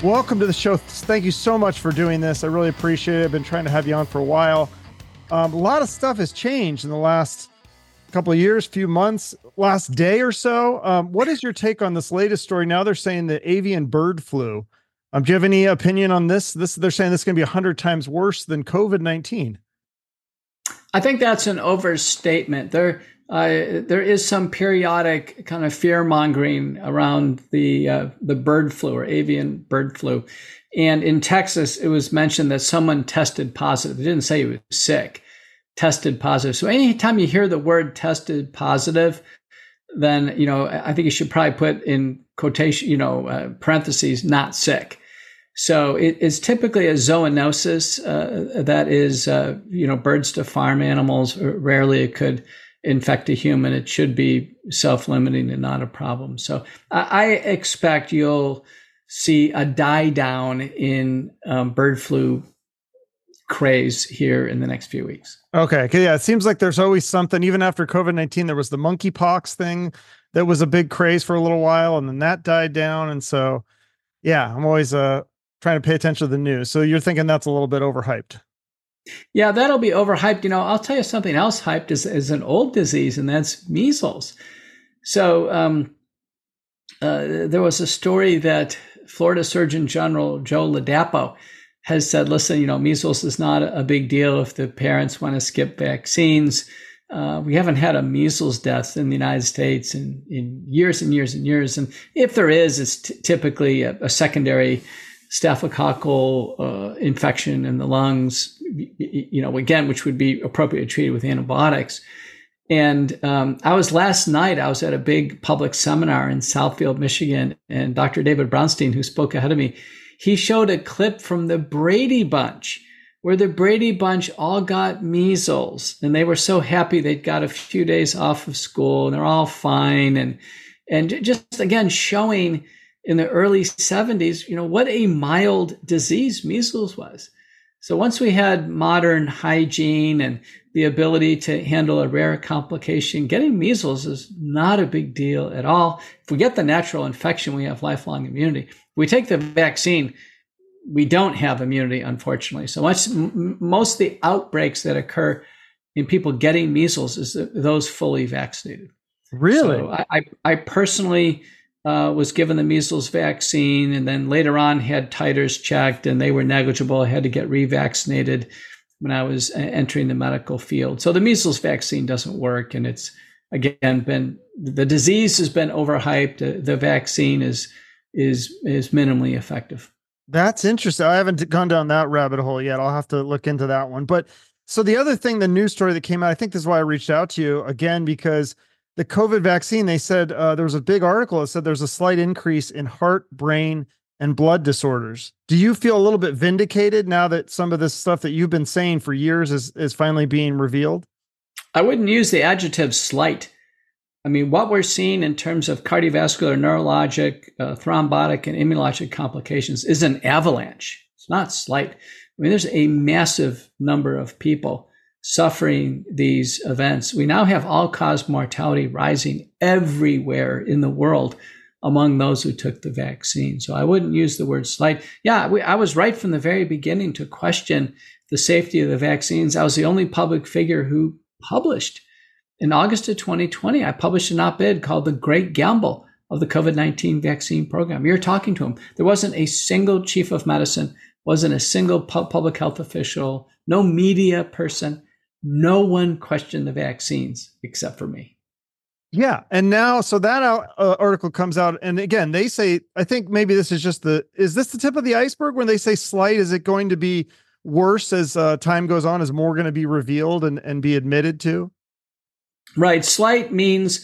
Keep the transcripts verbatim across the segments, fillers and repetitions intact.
Welcome to the show. Thank you so much for doing this. I really appreciate it. I've been trying to have you on for a while. Um, a lot of stuff has changed in the last couple of years, few months, last day or so. Um, what is your take on this latest story? Now they're saying the avian bird flu. Um, do you have any opinion on this? This they're saying this is going to be a hundred times worse than COVID nineteen. I think that's an overstatement. There, uh, there is some periodic kind of fear mongering around the uh, the bird flu or avian bird flu, and in Texas, it was mentioned that someone tested positive. They didn't say he was sick, tested positive. So anytime you hear the word tested positive, then you know I think you should probably put in quotation, you know, uh, parentheses, not sick. So it is typically a zoonosis uh, that is, uh, you know, birds to farm animals. Rarely it could infect a human. It should be self-limiting and not a problem. So I, I expect you'll see a die down in um, bird flu craze here in the next few weeks. Okay. Yeah. It seems like there's always something. Even after COVID nineteen, there was the monkeypox thing that was a big craze for a little while, and then that died down. And so, yeah, I'm always uh, trying to pay attention to the news. So you're thinking that's a little bit overhyped. Yeah, that'll be overhyped. You know, I'll tell you something else hyped is, is an old disease, and that's measles. So um, uh, there was a story that Florida Surgeon General Joe Ladapo has said, listen, you know, measles is not a big deal if the parents want to skip vaccines. Uh, we haven't had a measles death in the United States in, in years and years and years. And if there is, it's t- typically a, a secondary staphylococcal uh, infection in the lungs, you know, again, which would be appropriately treated with antibiotics. And um, I was last night, I was at a big public seminar in Southfield, Michigan, and Doctor David Brownstein, who spoke ahead of me, he showed a clip from the Brady Bunch, where the Brady Bunch all got measles, and they were so happy they'd got a few days off of school, and they're all fine. And and just, again, showing in the early seventies, you know, what a mild disease measles was. So once we had modern hygiene and the ability to handle a rare complication, getting measles is not a big deal at all. If we get the natural infection, we have lifelong immunity. If we take the vaccine, we don't have immunity, unfortunately. So much, m- most of the outbreaks that occur in people getting measles is those fully vaccinated. Really? So I, I, I personally uh, was given the measles vaccine, and then later on had titers checked, and they were negligible. I had to get revaccinated when I was entering the medical field. So the measles vaccine doesn't work, and it's, again, been, the disease has been overhyped. The, the vaccine is is is minimally effective. That's interesting. I haven't gone down that rabbit hole yet. I'll have to look into that one. But so the other thing, the news story that came out, I think this is why I reached out to you again, because the COVID vaccine, they said uh, there was a big article that said there's a slight increase in heart, brain, and blood disorders. Do you feel a little bit vindicated now that some of this stuff that you've been saying for years is, is finally being revealed? I wouldn't use the adjective slight. I mean, what we're seeing in terms of cardiovascular, neurologic, uh, thrombotic, and immunologic complications is an avalanche. It's not slight. I mean, there's a massive number of people suffering these events. We now have all-cause mortality rising everywhere in the world among those who took the vaccine. So I wouldn't use the word slight. Yeah, we, I was right from the very beginning to question the safety of the vaccines. I was the only public figure who published. In August of twenty twenty, I published an op-ed called The Great Gamble of the COVID nineteen Vaccine Program. You're talking to him. There wasn't a single chief of medicine, wasn't a single pu- public health official, no media person. No one questioned the vaccines except for me. Yeah. And now, so that uh, article comes out. And again, they say, I think maybe this is just the, is this the tip of the iceberg when they say slight? Is it going to be worse as uh, time goes on? Is more going to be revealed and, and be admitted to? Right. Slight means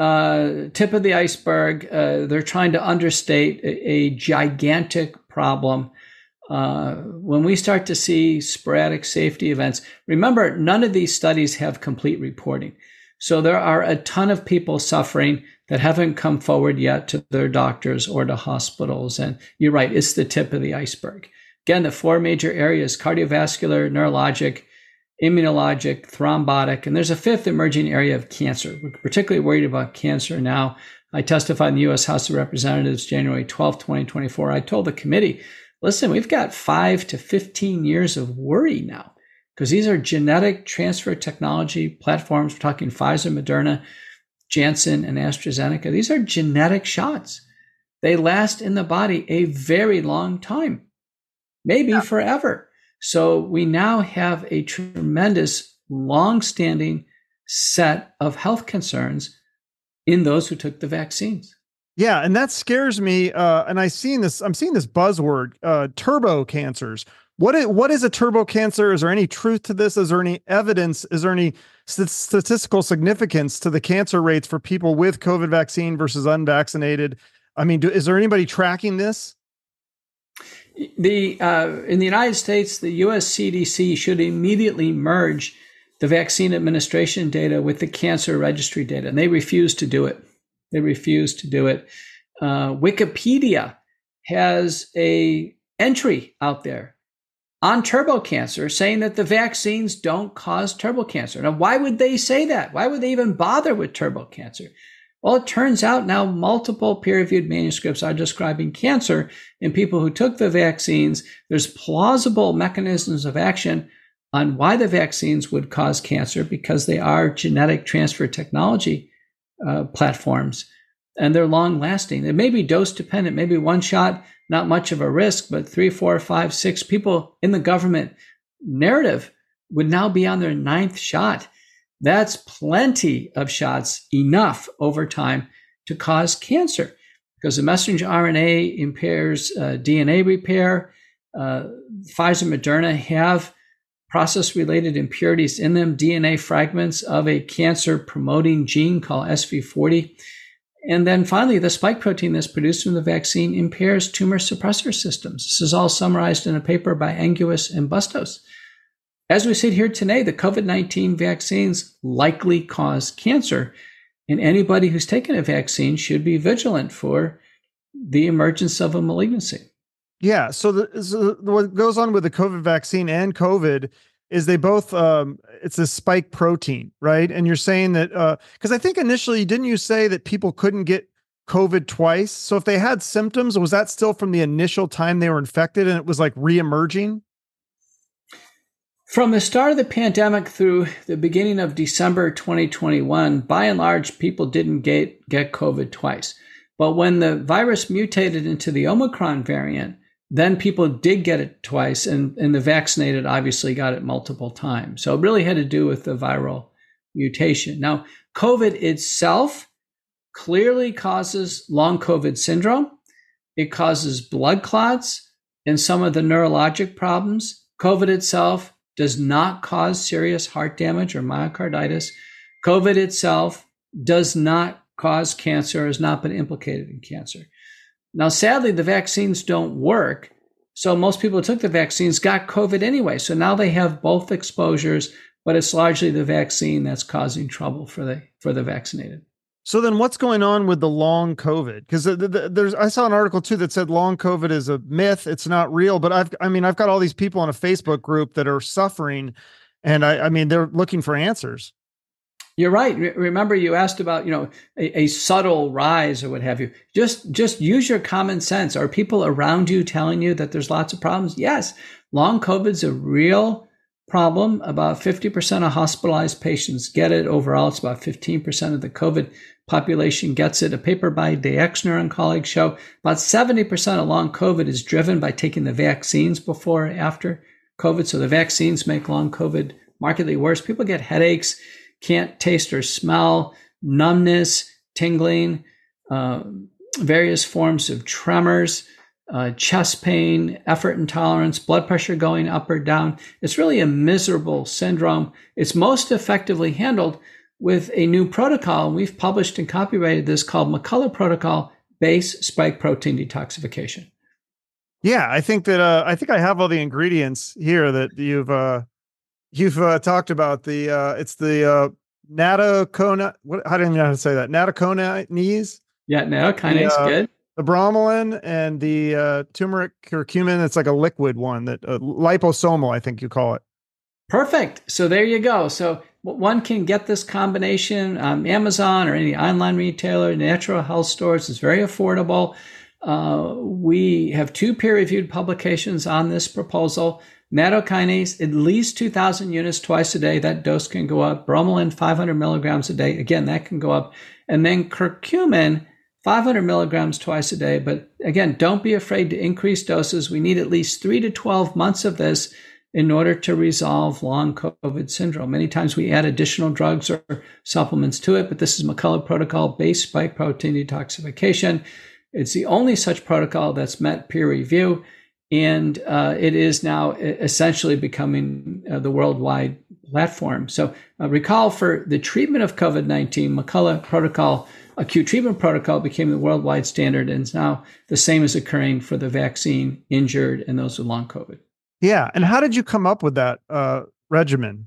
uh, tip of the iceberg. Uh, they're trying to understate a, a gigantic problem. Uh, when we start to see sporadic safety events, remember, none of these studies have complete reporting. So there are a ton of people suffering that haven't come forward yet to their doctors or to hospitals. And you're right, it's the tip of the iceberg. Again, the four major areas: cardiovascular, neurologic, immunologic, thrombotic, and there's a fifth emerging area of cancer. We're particularly worried about cancer now I testified in the U S House of Representatives January twelfth, twenty twenty-four. I told the committee, listen, we've got five to fifteen years of worry now because these are genetic transfer technology platforms. We're talking Pfizer, Moderna, Janssen, and AstraZeneca. These are genetic shots. They last in the body a very long time, maybe yeah. forever. So we now have a tremendous, long-standing set of health concerns in those who took the vaccines. Yeah, and that scares me. Uh, and I seen this. I'm seeing this buzzword, uh, turbo cancers. What is, what is a turbo cancer? Is there any truth to this? Is there any evidence? Is there any st- statistical significance to the cancer rates for people with COVID vaccine versus unvaccinated? I mean, do, is there anybody tracking this? The uh, in the United States, the U S C D C should immediately merge the vaccine administration data with the cancer registry data, and they refuse to do it. They refuse to do it. Uh, Wikipedia has a entry out there on turbo cancer saying that the vaccines don't cause turbo cancer. Now, why would they say that? Why would they even bother with turbo cancer? Well, it turns out now multiple peer-reviewed manuscripts are describing cancer in people who took the vaccines. There's plausible mechanisms of action on why the vaccines would cause cancer because they are genetic transfer technology uh, platforms, and they're long-lasting. It may be dose-dependent, maybe one shot, not much of a risk, but three, four, five, six people in the government narrative would now be on their ninth shot. That's plenty of shots, enough over time to cause cancer because the messenger R N A impairs uh, D N A repair. Uh, Pfizer, Moderna have process-related impurities in them, D N A fragments of a cancer-promoting gene called S V forty. And then finally, the spike protein that's produced from the vaccine impairs tumor suppressor systems. This is all summarized in a paper by Anguis and Bustos. As we sit here today, the COVID nineteen vaccines likely cause cancer, and anybody who's taken a vaccine should be vigilant for the emergence of a malignancy. Yeah. So, the, so what goes on with the COVID vaccine and COVID is they both, um, it's a spike protein, right? And you're saying that, uh, because I think initially, didn't you say that people couldn't get COVID twice? So if they had symptoms, was that still from the initial time they were infected and it was like re-emerging? From the start of the pandemic through the beginning of December twenty twenty-one, by and large, people didn't get, get COVID twice. But when the virus mutated into the Omicron variant, then people did get it twice, and, and the vaccinated obviously got it multiple times. So it really had to do with the viral mutation. Now, COVID itself clearly causes long COVID syndrome. It causes blood clots and some of the neurologic problems. COVID itself does not cause serious heart damage or myocarditis. COVID itself does not cause cancer, has not been implicated in cancer. Now, sadly, the vaccines don't work. So most people who took the vaccines got COVID anyway. So now they have both exposures, but it's largely the vaccine that's causing trouble for the for the vaccinated. So then what's going on with the long COVID? Because the, the, there's, I saw an article too that said long COVID is a myth. It's not real, but I've, I mean, I've got all these people in a Facebook group that are suffering, and I, I mean, they're looking for answers. You're right. Re- remember you asked about, you know, a, a subtle rise or what have you. Just, just use your common sense. Are people around you telling you that there's lots of problems? Yes. Long COVID's a real problem. About fifty percent of hospitalized patients get it. Overall, it's about fifteen percent of the COVID population gets it. A paper by Dexner and colleagues show about seventy percent of long COVID is driven by taking the vaccines before or after COVID. So the vaccines make long COVID markedly worse. People get headaches, can't taste or smell, numbness, tingling, uh, various forms of tremors, uh, chest pain, effort intolerance, blood pressure going up or down. It's really a miserable syndrome. It's most effectively handled with a new protocol, and we've published and copyrighted this called McCullough Protocol Base Spike Protein Detoxification. Yeah, I think that uh, I think I have all the ingredients here that you've uh, you've uh, talked about. The uh, it's the uh, nattokinase. What? How do you know how to say that? Nattokinase. Yeah, nattokinase. Uh, good. The bromelain and the uh, turmeric curcumin. It's like a liquid one that uh, liposomal, I think you call it. Perfect. So there you go. So one can get this combination on Amazon or any online retailer, natural health stores. It's very affordable. Uh, we have two peer-reviewed publications on this proposal. Nattokinase, at least two thousand units twice a day. That dose can go up. Bromelain, five hundred milligrams a day. Again, that can go up. And then curcumin, five hundred milligrams twice a day. But again, don't be afraid to increase doses. We need at least three to twelve months of this in order to resolve long COVID syndrome. Many times we add additional drugs or supplements to it, but this is McCullough protocol-based spike protein detoxification. It's the only such protocol that's met peer review, and uh, it is now essentially becoming uh, the worldwide platform. So uh, recall, for the treatment of COVID nineteen, McCullough protocol, acute treatment protocol, became the worldwide standard, and now the same is occurring for the vaccine injured and those with long COVID. Yeah. And how did you come up with that uh, regimen?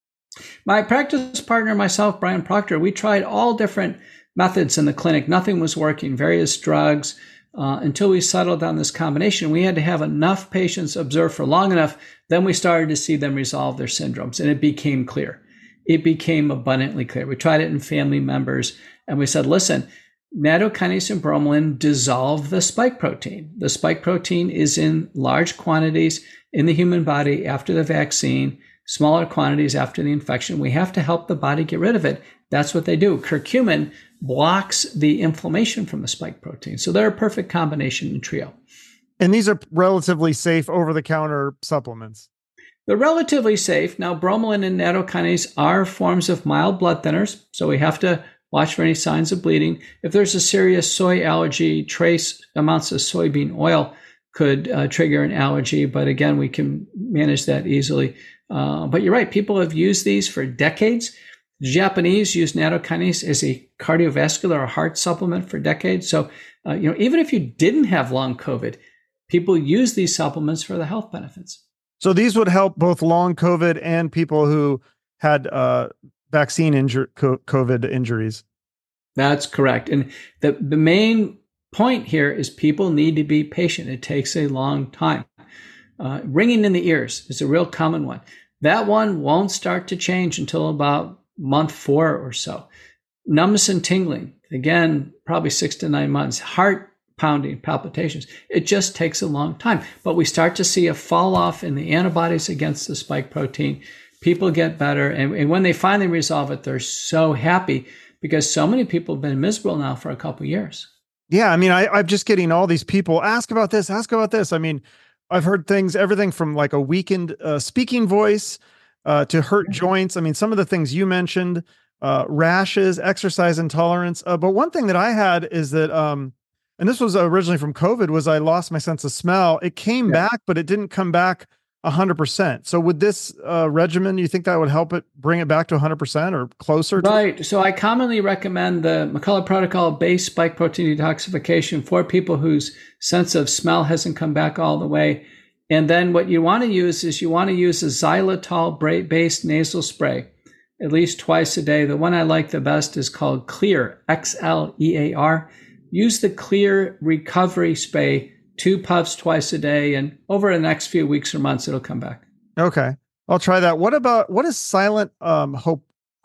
My practice partner, myself, Brian Proctor, we tried all different methods in the clinic. Nothing was working, various drugs, uh, until we settled on this combination. We had to have enough patients observed for long enough. Then we started to see them resolve their syndromes, and it became clear. It became abundantly clear. We tried it in family members, and we said, listen, nattokinase and bromelain dissolve the spike protein. The spike protein is in large quantities in the human body after the vaccine, smaller quantities after the infection. We have to help the body get rid of it. That's what they do. Curcumin blocks the inflammation from the spike protein. So they're a perfect combination and trio. And these are relatively safe over-the-counter supplements. They're relatively safe. Now, bromelain and nattokinase are forms of mild blood thinners, so we have to watch for any signs of bleeding. If there's a serious soy allergy, trace amounts of soybean oil could uh, trigger an allergy, but again, we can manage that easily. Uh, but you're right, people have used these for decades. The Japanese used nattokinase as a cardiovascular or heart supplement for decades. So, uh, you know, even if you didn't have long COVID, people use these supplements for the health benefits. So these would help both long COVID and people who had uh, vaccine injur- COVID injuries. That's correct. And the, the main point here is people need to be patient. It takes a long time. Uh, ringing in the ears is a real common one. That one won't start to change until about month four or so. Numbness and tingling, again, probably six to nine months. Heart pounding, palpitations. It just takes a long time. But we start to see a fall off in the antibodies against the spike protein. People get better. And, and when they finally resolve it, they're so happy because so many people have been miserable now for a couple of years. Yeah. I mean, I, I'm just getting all these people ask about this, ask about this. I mean, I've heard things, everything from like a weakened uh, speaking voice uh, to hurt joints. I mean, some of the things you mentioned, uh, rashes, exercise intolerance. Uh, but one thing that I had is that, um, and this was originally from COVID, was I lost my sense of smell. It came yeah. back, but it didn't come back one hundred percent. So with this uh, regimen, you think that would help it bring it back to one hundred percent or closer to? Right. So I commonly recommend the McCullough protocol-based spike protein detoxification for people whose sense of smell hasn't come back all the way. And then what you want to use is you want to use a xylitol-based nasal spray at least twice a day. The one I like the best is called Xlear, X L E A R. Use the Xlear recovery spray, two puffs twice a day, and over the next few weeks or months, it'll come back. Okay. I'll try that. What about, what is silent um, hope,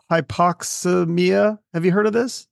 hypoxemia? Have you heard of this?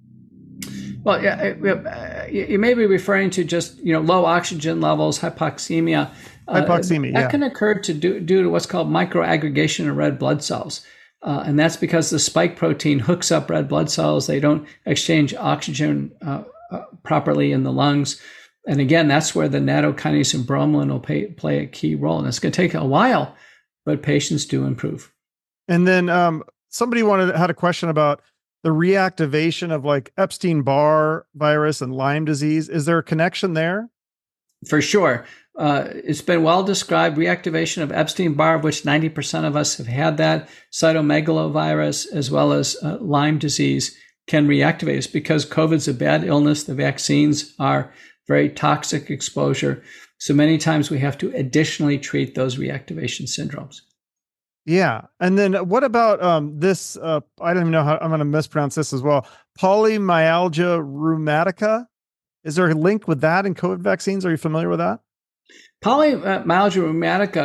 Well, yeah, you may be referring to just, you know, low oxygen levels, hypoxemia. Hypoxemia, uh, that yeah. can occur to do, due to what's called microaggregation of red blood cells. Uh, and that's because the spike protein hooks up red blood cells. They don't exchange oxygen uh, uh, properly in the lungs. And again, that's where the nattokinase and bromelain will pay, play a key role. And it's going to take a while, but patients do improve. And then um, somebody wanted had a question about the reactivation of like Epstein-Barr virus and Lyme disease. Is there a connection there? For sure. Uh, it's been well described. Reactivation of Epstein-Barr, of which ninety percent of us have had that, cytomegalovirus, as well as uh, Lyme disease can reactivate us because COVID's a bad illness. The vaccines are very toxic exposure. So many times we have to additionally treat those reactivation syndromes. Yeah. And then what about um, this? Uh, I don't even know how I'm going to mispronounce this as well. Polymyalgia rheumatica. Is there a link with that in COVID vaccines? Are you familiar with that? Polymyalgia rheumatica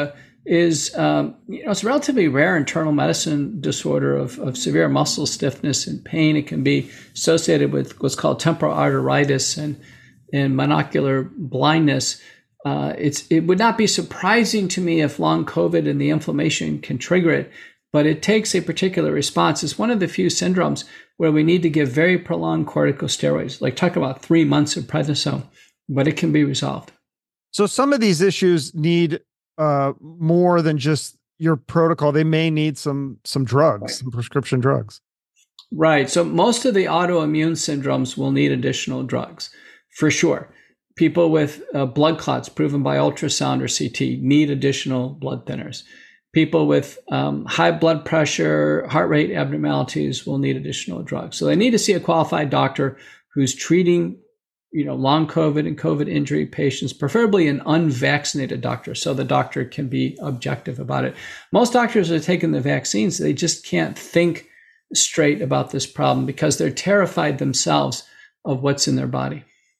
is, um, you know, it's a relatively rare internal medicine disorder of, of severe muscle stiffness and pain. It can be associated with what's called temporal arteritis and, and monocular blindness. Uh, it's it would not be surprising to me if long COVID and the inflammation can trigger it, but it takes a particular response. It's one of the few syndromes where we need to give very prolonged corticosteroids, like talk about three months of prednisone, but it can be resolved. So some of these issues need uh, more than just your protocol. They may need some some drugs, right. some prescription drugs. Right. So most of the autoimmune syndromes will need additional drugs, for sure. People with uh, blood clots proven by ultrasound or C T need additional blood thinners. People with um, high blood pressure, heart rate abnormalities will need additional drugs. So they need to see a qualified doctor who's treating, you know, long COVID and COVID injury patients, preferably an unvaccinated doctor, so the doctor can be objective about it. Most doctors are taking the vaccines. They just can't think straight about this problem because they're terrified themselves of what's in their body.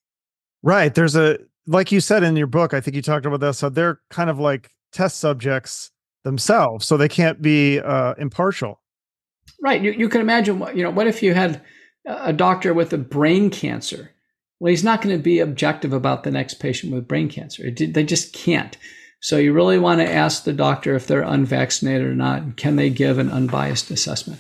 Right. There's a, like you said in your book, I think you talked about this. So they're kind of like test subjects themselves, so they can't be uh, impartial. Right. You, you can imagine, what, you know, what if you had a doctor with a brain cancer? Well, he's not going to be objective about the next patient with brain cancer. It, they just can't. So you really want to ask the doctor if they're unvaccinated or not, and can they give an unbiased assessment?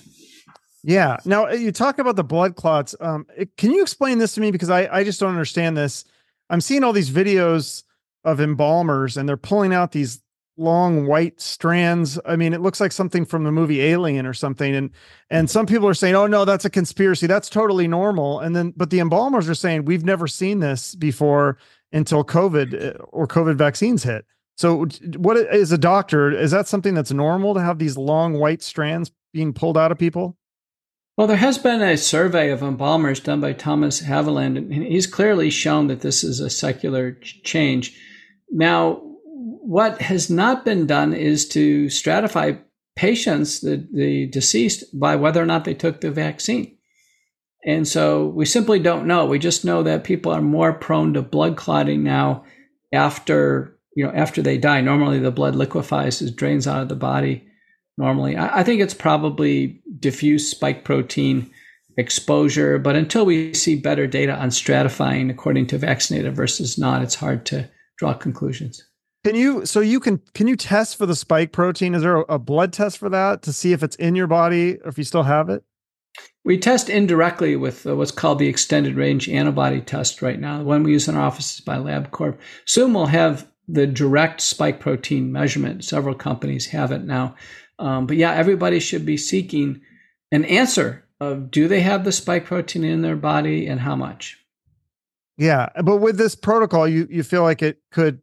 Yeah. Now you talk about the blood clots. Um, it, can you explain this to me? Because I, I just don't understand this. I'm seeing all these videos of embalmers and they're pulling out these long white strands. I mean, it looks like something from the movie Alien or something. And, and some people are saying, oh no, that's a conspiracy. That's totally normal. And then, but the embalmers are saying, we've never seen this before until COVID or COVID vaccines hit. So what is a doctor? Is that something that's normal to have these long white strands being pulled out of people? Well, there has been a survey of embalmers done by Thomas Haviland, and he's clearly shown that this is a secular change. Now, what has not been done is to stratify patients, the, the deceased, by whether or not they took the vaccine. And so we simply don't know. We just know that people are more prone to blood clotting now after, you know, after they die. Normally the blood liquefies, it drains out of the body. Normally, I think it's probably diffuse spike protein exposure, but until we see better data on stratifying according to vaccinated versus not, it's hard to draw conclusions. Can you, so you can, can you test for the spike protein? Is there a, a blood test for that to see if it's in your body or if you still have it? We test indirectly with uh, what's called the extended range antibody test right now. The one we use in our offices by LabCorp. Soon we'll have the direct spike protein measurement. Several companies have it now. Um, but yeah, everybody should be seeking an answer of, do they have the spike protein in their body and how much? Yeah. But with this protocol, you, you feel like it could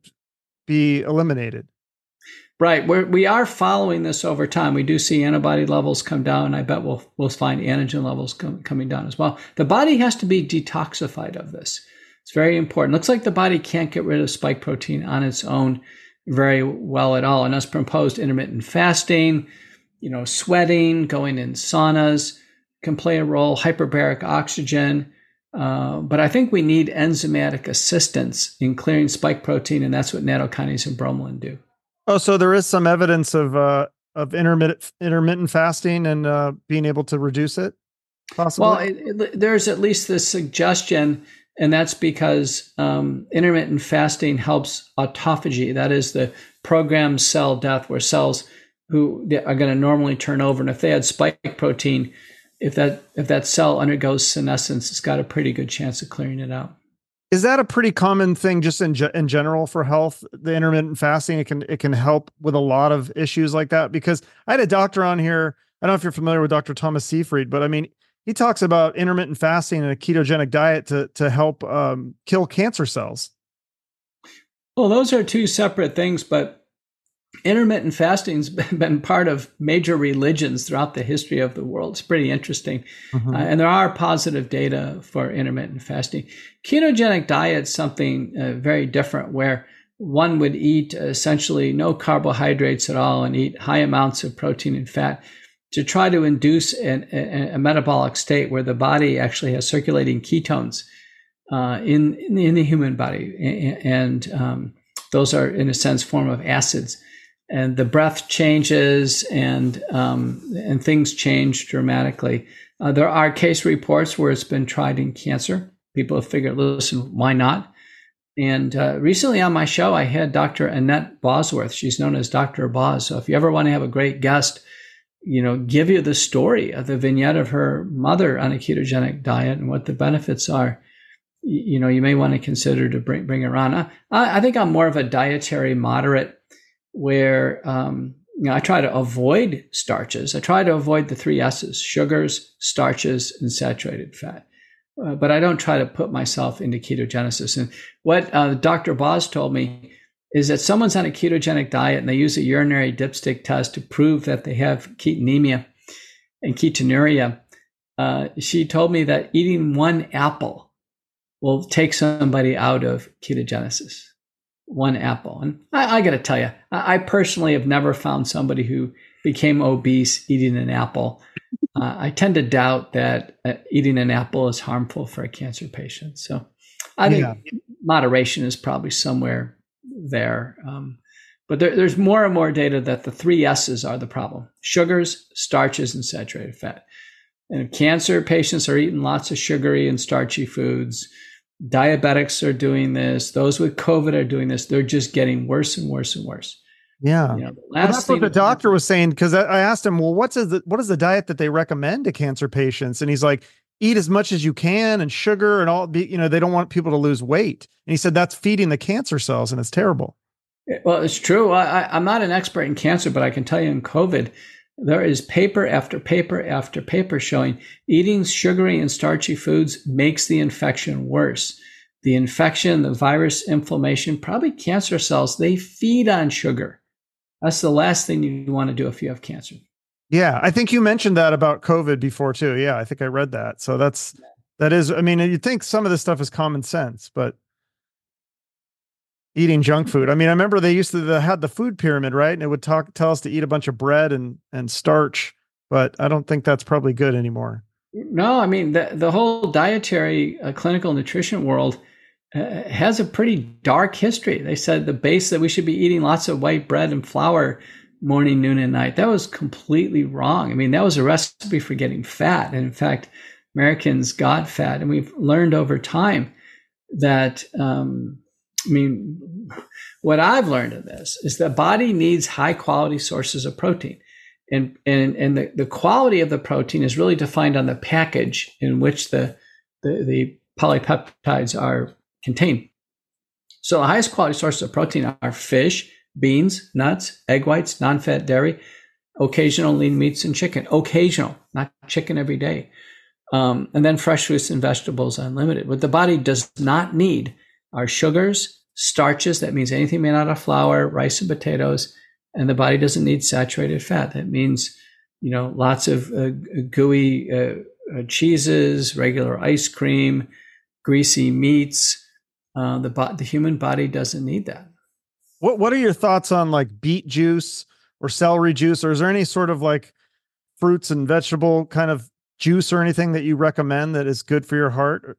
be eliminated. Right. We're, we are following this over time. We do see antibody levels come down, and I bet we'll, we'll find antigen levels com- coming down as well. The body has to be detoxified of this. It's very important. Looks like the body can't get rid of spike protein on its own very well at all. And us proposed intermittent fasting, you know, sweating, going in saunas can play a role, hyperbaric oxygen. Uh, but I think we need enzymatic assistance in clearing spike protein, and that's what nattokinase and bromelain do. Oh, so there is some evidence of uh, of intermittent intermittent fasting and uh, being able to reduce it, possibly? Well, it, it, there's at least this suggestion. And that's because um, intermittent fasting helps autophagy. That is the programmed cell death, where cells who are going to normally turn over. And if they had spike protein, if that if that cell undergoes senescence, it's got a pretty good chance of clearing it out. Is that a pretty common thing just in ge- in general for health, the intermittent fasting? It can it can help with a lot of issues like that? Because I had a doctor on here. I don't know if you're familiar with Doctor Thomas Seyfried, but I mean, he talks about intermittent fasting and a ketogenic diet to, to help um, kill cancer cells. Well, those are two separate things, but intermittent fasting's been part of major religions throughout the history of the world. It's pretty interesting. Mm-hmm. Uh, and there are positive data for intermittent fasting. Ketogenic diet is something uh, very different, where one would eat essentially no carbohydrates at all and eat high amounts of protein and fat, to try to induce an, a, a metabolic state where the body actually has circulating ketones uh, in, in, the, in the human body. And um, those are, in a sense, form of acids. and the breath changes, and um, and things change dramatically. Uh, there are case reports where it's been tried in cancer. People have figured, listen, why not? And uh, recently on my show, I had Doctor Annette Bosworth. She's known as Doctor Boz. So if you ever want to have a great guest, you know, give you the story of the vignette of her mother on a ketogenic diet and what the benefits are, you know, you may want to consider to bring bring her on. I, I think I'm more of a dietary moderate, where um, you know, I try to avoid starches. I try to avoid the three S's: sugars, starches, and saturated fat. Uh, but I don't try to put myself into ketogenesis. And what uh, Doctor Boz told me is that someone's on a ketogenic diet and they use a urinary dipstick test to prove that they have ketonemia and ketonuria. Uh, she told me that eating one apple will take somebody out of ketogenesis. One apple. And I, I got to tell you, I, I personally have never found somebody who became obese eating an apple. Uh, I tend to doubt that uh, eating an apple is harmful for a cancer patient. So I think yeah. moderation is probably somewhere there. Um, but there, there's more and more data that the three S's are the problem: sugars, starches, and saturated fat. And if cancer patients are eating lots of sugary and starchy foods, diabetics are doing this, those with COVID are doing this, they're just getting worse and worse and worse. Yeah. You know, well, that's what the doctor was saying, because I asked him, well, what's the, what is the diet that they recommend to cancer patients? And he's like, eat as much as you can, and sugar and all, you know, they don't want people to lose weight. And he said, that's feeding the cancer cells, and it's terrible. Well, it's true. I, I'm not an expert in cancer, but I can tell you in COVID, there is paper after paper after paper showing eating sugary and starchy foods makes the infection worse. The infection, the virus, inflammation, probably cancer cells, they feed on sugar. That's the last thing you want to do if you have cancer. Yeah, I think you mentioned that about COVID before too. Yeah, I think I read that. So that's, that is, I mean, you'd think some of this stuff is common sense, but eating junk food. I mean, I remember they used to, they had the food pyramid, right? And it would talk, tell us to eat a bunch of bread and, and starch, but I don't think that's probably good anymore. No, I mean, the, the whole dietary uh, clinical nutrition world uh, has a pretty dark history. They said the base that we should be eating lots of white bread and flour morning, noon, and night. That was completely wrong. I mean, that was a recipe for getting fat. And in fact, Americans got fat. And we've learned over time that, um, I mean, what I've learned of this is the body needs high quality sources of protein. And, and, and the, the quality of the protein is really defined on the package in which the, the, the polypeptides are contained. So the highest quality sources of protein are fish, beans, nuts, egg whites, non-fat dairy, occasional lean meats, and chicken. Occasional, not chicken every day. Um, and then fresh fruits and vegetables unlimited. What the body does not need are sugars, starches. That means anything made out of flour, rice, and potatoes. And the body doesn't need saturated fat. That means, you know, lots of uh, gooey uh, uh, cheeses, regular ice cream, greasy meats. Uh, the bo- the human body doesn't need that. What What are your thoughts on like beet juice or celery juice, or is there any sort of like fruits and vegetable kind of juice or anything that you recommend that is good for your heart?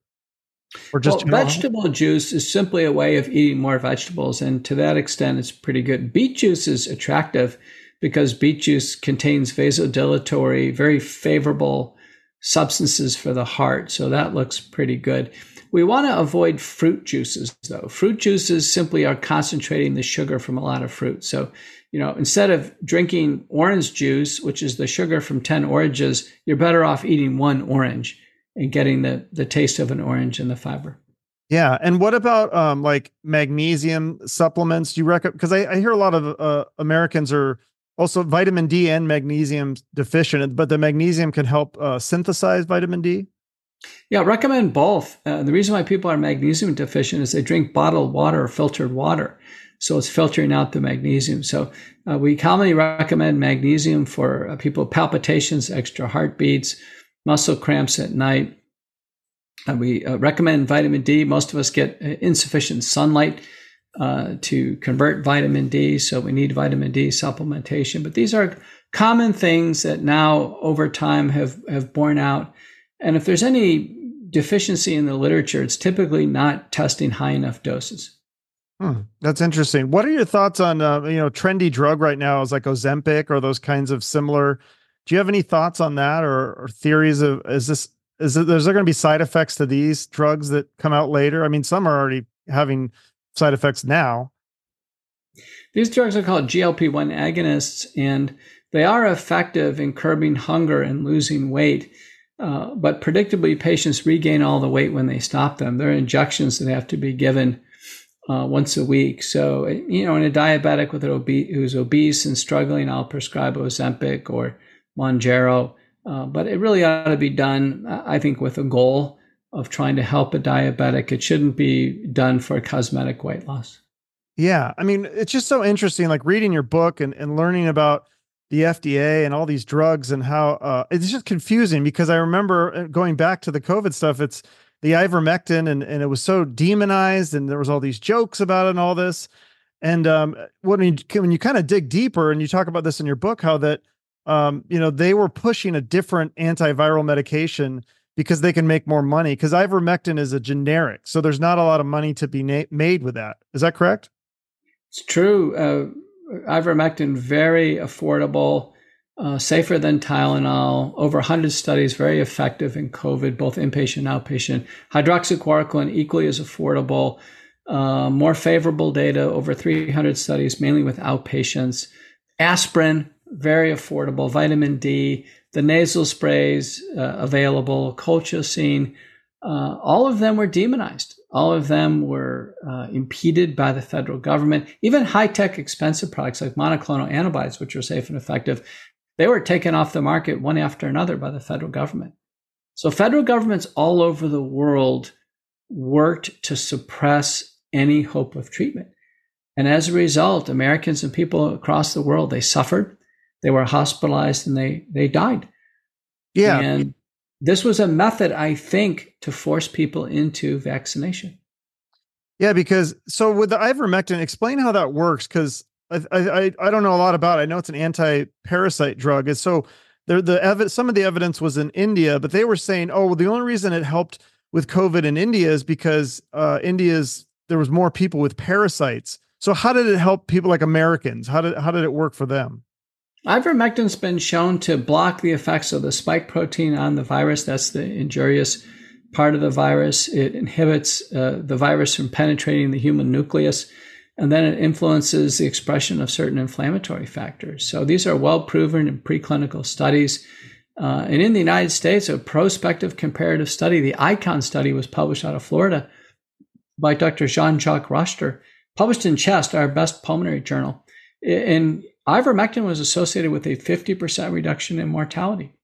Or just well, vegetable juice is simply a way of eating more vegetables, and to that extent, it's pretty good. Beet juice is attractive because beet juice contains vasodilatory, very favorable substances for the heart, so that looks pretty good. We want to avoid fruit juices, though. Fruit juices simply are concentrating the sugar from a lot of fruit. So, you know, instead of drinking orange juice, which is the sugar from ten oranges, you're better off eating one orange and getting the, the taste of an orange and the fiber. Yeah. And what about um, like magnesium supplements? Do you recommend? Because I, I hear a lot of uh, Americans are also vitamin D and magnesium deficient, but the magnesium can help uh, synthesize vitamin D. Yeah, recommend both. Uh, the reason why people are magnesium deficient is they drink bottled water or filtered water. So it's filtering out the magnesium. So uh, we commonly recommend magnesium for uh, people with palpitations, extra heartbeats, muscle cramps at night. Uh, we uh, recommend vitamin D. Most of us get insufficient sunlight uh, to convert vitamin D. So we need vitamin D supplementation. But these are common things that now over time have, have borne out. And if there's any deficiency in the literature, it's typically not testing high enough doses. Hmm, that's interesting. What are your thoughts on uh, you know, trendy drug right now is like Ozempic or those kinds of similar? Do you have any thoughts on that, or, or theories of is this is it, is there going to be side effects to these drugs that come out later? I mean, some are already having side effects now. These drugs are called G L P one agonists, and they are effective in curbing hunger and losing weight. Uh, but predictably, patients regain all the weight when they stop them. There are injections that have to be given uh, once a week. So, you know, in a diabetic with an obe- who's obese and struggling, I'll prescribe Ozempic or Mounjaro. Uh, but it really ought to be done, I think, with a goal of trying to help a diabetic. It shouldn't be done for cosmetic weight loss. Yeah. I mean, it's just so interesting, like reading your book and, and learning about the F D A and all these drugs and how uh, it's just confusing because I remember going back to the COVID stuff, it's the ivermectin and, and it was so demonized and there was all these jokes about it and all this. And um, when you, when you kind of dig deeper and you talk about this in your book, how that, um, you know, they were pushing a different antiviral medication because they can make more money because ivermectin is a generic. So there's not a lot of money to be na- made with that. Is that correct? It's true. Uh, ivermectin, very affordable, uh, safer than Tylenol, over one hundred studies, very effective in COVID, both inpatient and outpatient. Hydroxychloroquine, equally as affordable, uh, more favorable data, over three hundred studies, mainly with outpatients. Aspirin, very affordable. Vitamin D, the nasal sprays uh, available, colchicine, uh, all of them were demonized. All of them were uh, impeded by the federal government. Even high-tech, expensive products like monoclonal antibodies, which are safe and effective, they were taken off the market one after another by the federal government. So federal governments all over the world worked to suppress any hope of treatment. And as a result, Americans and people across the world, they suffered, they were hospitalized, and they, they died. Yeah. And this was a method, I think, to force people into vaccination. Yeah, because so with the ivermectin, explain how that works. Because I, I I don't know a lot about it. I know it's an anti-parasite drug. And so there the ev- some of the evidence was in India, but they were saying, oh, well, the only reason it helped with COVID in India is because uh, India's there was more people with parasites. So how did it help people like Americans? How did how did it work for them? Ivermectin's been shown to block the effects of the spike protein on the virus. That's the injurious part of the virus. It inhibits uh, the virus from penetrating the human nucleus, and then it influences the expression of certain inflammatory factors. So these are well proven in preclinical studies. Uh, and in the United States, a prospective comparative study, the ICON study, was published out of Florida by Doctor Jean-Jacques Rochter, published in Chest, our best pulmonary journal. And ivermectin was associated with a fifty percent reduction in mortality.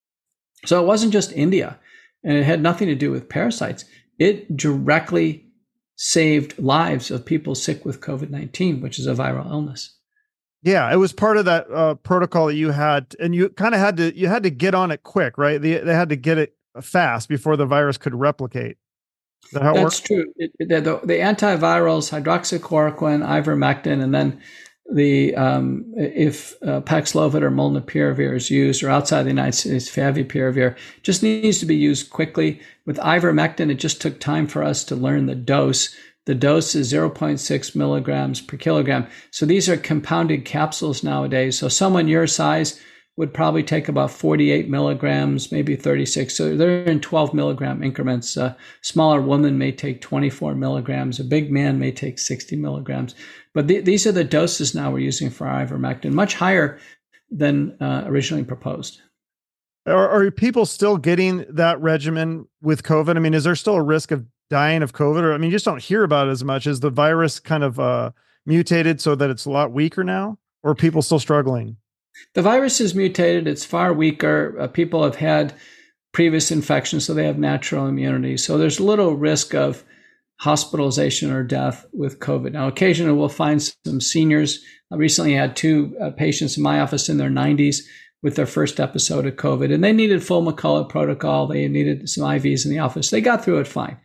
So it wasn't just India, and it had nothing to do with parasites. It directly saved lives of people sick with COVID nineteen, which is a viral illness. Yeah, it was part of that uh, protocol that you had, and you kind of had to you had to get on it quick, right? They, they had to get it fast before the virus could replicate. Is that how it That's works? true. It, it, the, the antivirals, hydroxychloroquine, ivermectin, and then the um, if uh, Paxlovid or molnupiravir is used, or outside the United States, favipiravir, just needs to be used quickly. With ivermectin, it just took time for us to learn the dose. The dose is zero point six milligrams per kilogram. So these are compounded capsules nowadays. So someone your size would probably take about forty-eight milligrams, maybe thirty-six. So they're in twelve milligram increments. A smaller woman may take twenty-four milligrams. A big man may take sixty milligrams. But th- these are the doses now we're using for ivermectin, much higher than uh, originally proposed. Are, are people still getting that regimen with COVID? I mean, is there still a risk of dying of COVID? Or I mean, you just don't hear about it as much. Is the virus kind of uh, mutated so that it's a lot weaker now? Or are people still struggling? The virus is mutated. It's far weaker. Uh, people have had previous infections, so they have natural immunity. So there's little risk of hospitalization or death with COVID. Now, occasionally we'll find some seniors. I recently had two uh, patients in my office in their nineties with their first episode of COVID, and they needed full McCullough protocol. They needed some I Vs in the office. They got through it fine.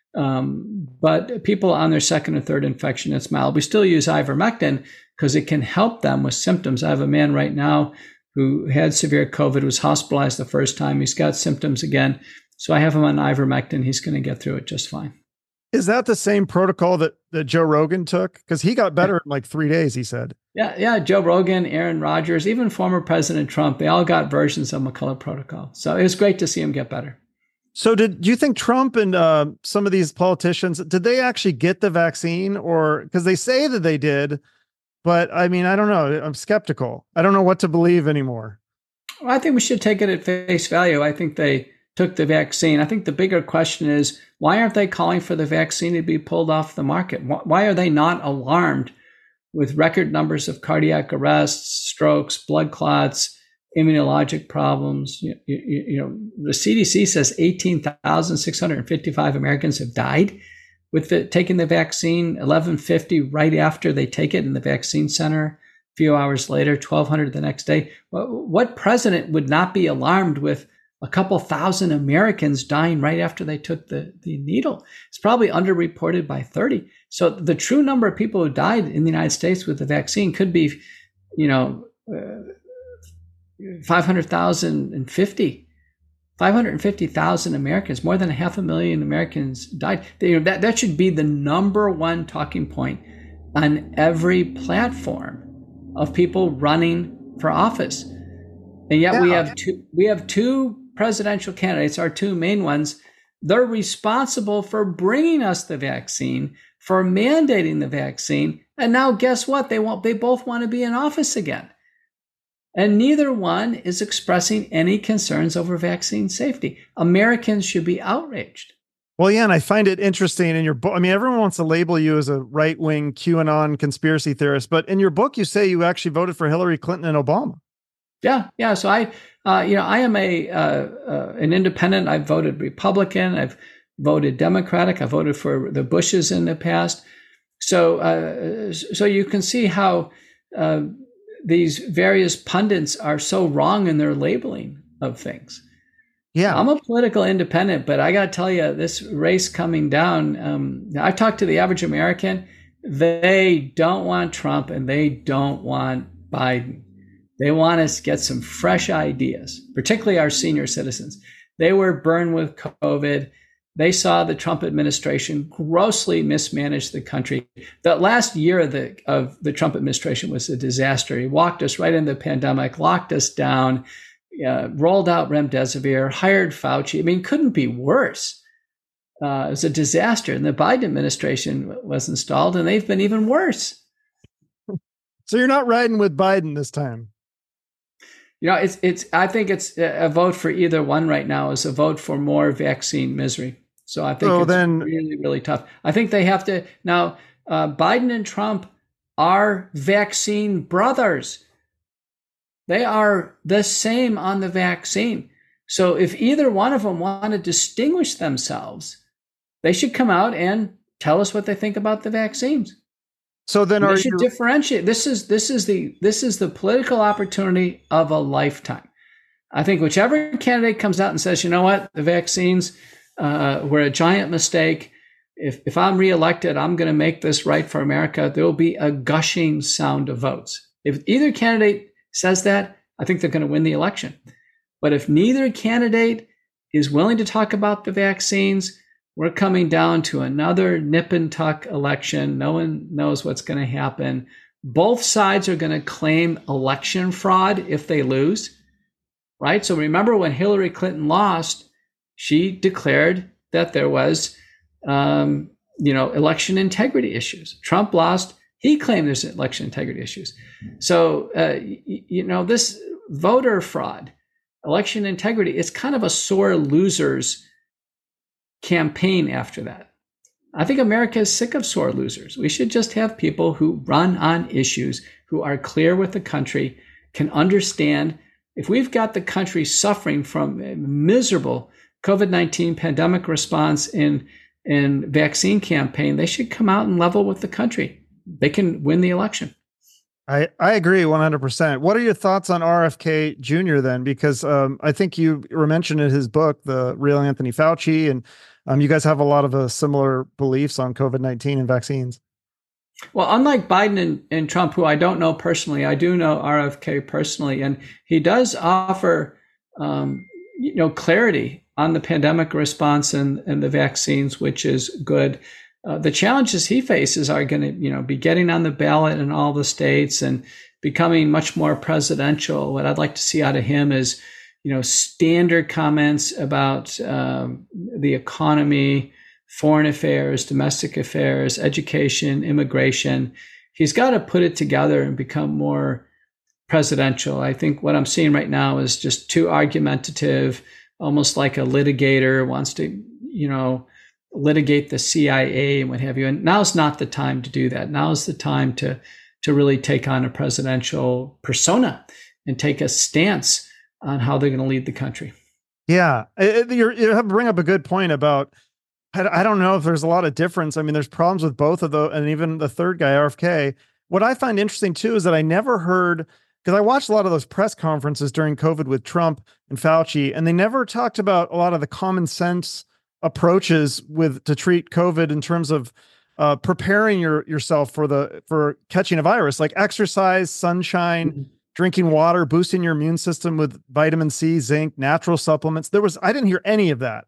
Um, but people on their second or third infection, it's mild. We still use ivermectin because it can help them with symptoms. I have a man right now who had severe COVID, was hospitalized the first time. He's got symptoms again. So I have him on ivermectin. He's going to get through it just fine. Is that the same protocol that, that Joe Rogan took? Because he got better in like three days, he said. Yeah, yeah. Joe Rogan, Aaron Rodgers, even former President Trump, they all got versions of McCullough protocol. So it was great to see him get better. So did do you think Trump and uh, some of these politicians, did they actually get the vaccine? Or because they say that they did, but I mean, I don't know. I'm skeptical. I don't know what to believe anymore. Well, I think we should take it at face value. I think they took the vaccine. I think the bigger question is, why aren't they calling for the vaccine to be pulled off the market? Why are they not alarmed with record numbers of cardiac arrests, strokes, blood clots, immunologic problems? You, you, you know, the C D C says eighteen thousand six hundred fifty-five Americans have died with the, taking the vaccine, eleven fifty right after they take it in the vaccine center. A few hours later, twelve hundred the next day. What president would not be alarmed with a couple thousand Americans dying right after they took the, the needle? It's probably underreported by thirty. So the true number of people who died in the United States with the vaccine could be, you know, uh, five hundred thousand fifty. five hundred fifty thousand Americans, more than a half a million Americans died. They, that, that should be the number one talking point on every platform of people running for office. And yet yeah. we have two, we have two presidential candidates, our two main ones. They're responsible for bringing us the vaccine, for mandating the vaccine. And now guess what? They want, they both want to be in office again. And neither one is expressing any concerns over vaccine safety. Americans should be outraged. Well, yeah, and I find it interesting in your book. I mean, everyone wants to label you as a right-wing QAnon conspiracy theorist, but in your book, you say you actually voted for Hillary Clinton and Obama. Yeah, yeah. So I, uh, you know, I am a uh, uh, an independent. I've voted Republican. I've voted Democratic. I voted for the Bushes in the past. So, uh, so you can see how uh, these various pundits are so wrong in their labeling of things. Yeah, I'm a political independent, but I got to tell you, this race coming down. Um, I've talked to the average American. They don't want Trump, and they don't want Biden. They want us to get some fresh ideas, particularly our senior citizens. They were burned with COVID. They saw the Trump administration grossly mismanage the country. The last year of the, of the Trump administration was a disaster. He walked us right into the pandemic, locked us down, uh, rolled out remdesivir, hired Fauci. I mean, couldn't be worse. Uh, it was a disaster. And the Biden administration was installed, and they've been even worse. So you're not riding with Biden this time? You know, it's it's. I think it's a vote for either one right now is a vote for more vaccine misery. So I think so it's then, really, really tough. I think they have to now. Uh, Biden and Trump are vaccine brothers. They are the same on the vaccine. So if either one of them want to distinguish themselves, they should come out and tell us what they think about the vaccines. So then, are they should you differentiate? This is this is the this is the political opportunity of a lifetime. I think whichever candidate comes out and says, you know what, the vaccines uh, were a giant mistake. If if I'm reelected, I'm going to make this right for America. There will be a gushing sound of votes. If either candidate says that, I think they're going to win the election. But if neither candidate is willing to talk about the vaccines, we're coming down to another nip and tuck election. No one knows what's going to happen. Both sides are going to claim election fraud if they lose, right? So remember when Hillary Clinton lost, she declared that there was, um, you know, election integrity issues. Trump lost. He claimed there's election integrity issues. So, uh, you, you know, this voter fraud, election integrity, it's kind of a sore losers campaign after that. I think America is sick of sore losers. We should just have people who run on issues, who are clear with the country, can understand if we've got the country suffering from a miserable COVID nineteen pandemic response in, in vaccine campaign, they should come out and level with the country. They can win the election. I, I agree one hundred percent. What are your thoughts on R F K Junior then? Because um, I think you were mentioned in his book, The Real Anthony Fauci, and um, you guys have a lot of uh, similar beliefs on COVID nineteen and vaccines. Well, unlike Biden and, and Trump, who I don't know personally, I do know R F K personally, and he does offer, um, you know, clarity on the pandemic response and, and the vaccines, which is good. Uh, the challenges he faces are going to, you know, be getting on the ballot in all the states and becoming much more presidential. What I'd like to see out of him is, you know, standard comments about um, the economy, foreign affairs, domestic affairs, education, immigration. He's got to put it together and become more presidential. I think what I'm seeing right now is just too argumentative, almost like a litigator wants to, you know, litigate the C I A and what have you. And now's not the time to do that. Now's the time to to really take on a presidential persona and take a stance on how they're going to lead the country. Yeah, it, you're, you have bring up a good point about, I, I don't know if there's a lot of difference. I mean, there's problems with both of those, and even the third guy, R F K. What I find interesting too is that I never heard, because I watched a lot of those press conferences during COVID with Trump and Fauci, and they never talked about a lot of the common sense approaches with to treat COVID in terms of uh, preparing your yourself for the for catching a virus, like exercise, sunshine, mm-hmm. drinking water, boosting your immune system with vitamin C, zinc, natural supplements. There was I didn't hear any of that.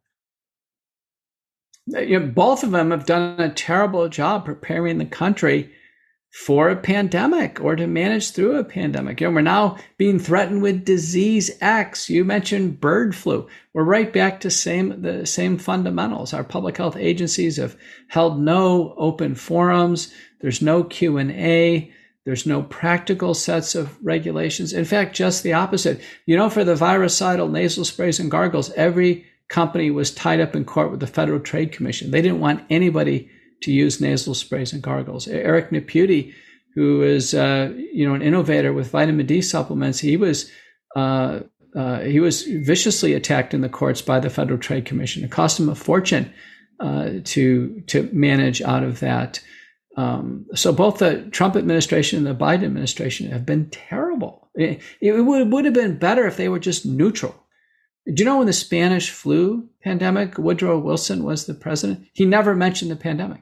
You know, both of them have done a terrible job preparing the country for a pandemic or to manage through a pandemic. You know, we're now being threatened with disease X. You mentioned bird flu. We're right back to same the same fundamentals. Our public health agencies have held no open forums. There's no Q and A. There's no practical sets of regulations. In fact, just the opposite. You know, for the virucidal nasal sprays and gargles, every company was tied up in court with the Federal Trade Commission. They didn't want anybody to use nasal sprays and gargles. Eric Naputi, who is uh, you know an innovator with vitamin D supplements, he was uh, uh, he was viciously attacked in the courts by the Federal Trade Commission. It cost him a fortune uh, to to manage out of that. Um, so both the Trump administration and the Biden administration have been terrible. It, it would, would have been better if they were just neutral. Do you know when the Spanish flu pandemic, Woodrow Wilson was the president? He never mentioned the pandemic.